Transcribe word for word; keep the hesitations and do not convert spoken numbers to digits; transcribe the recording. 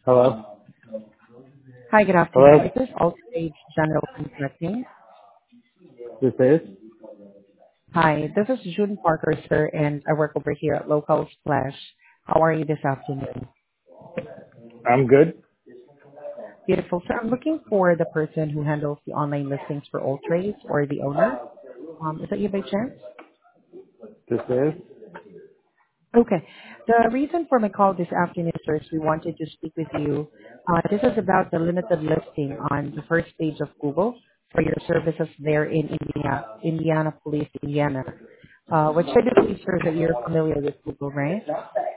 Hello? Hi, good afternoon. Hello? This is Allstage General Contracting. This is? Hi, this is June Parker, sir, and I work over here at Local Splash. How are you this afternoon? I'm good. Beautiful. Sir, I'm looking for the person who handles the online listings for all trades or the owner. Um, is that you by chance? This is? Okay. The reason for my call this afternoon, sir, is we wanted to speak with you. Uh, this is about the limited listing on the first page of Google for your services there in India, Indianapolis, Indiana. Uh, which I do believe, sir, that you're familiar with Google, right?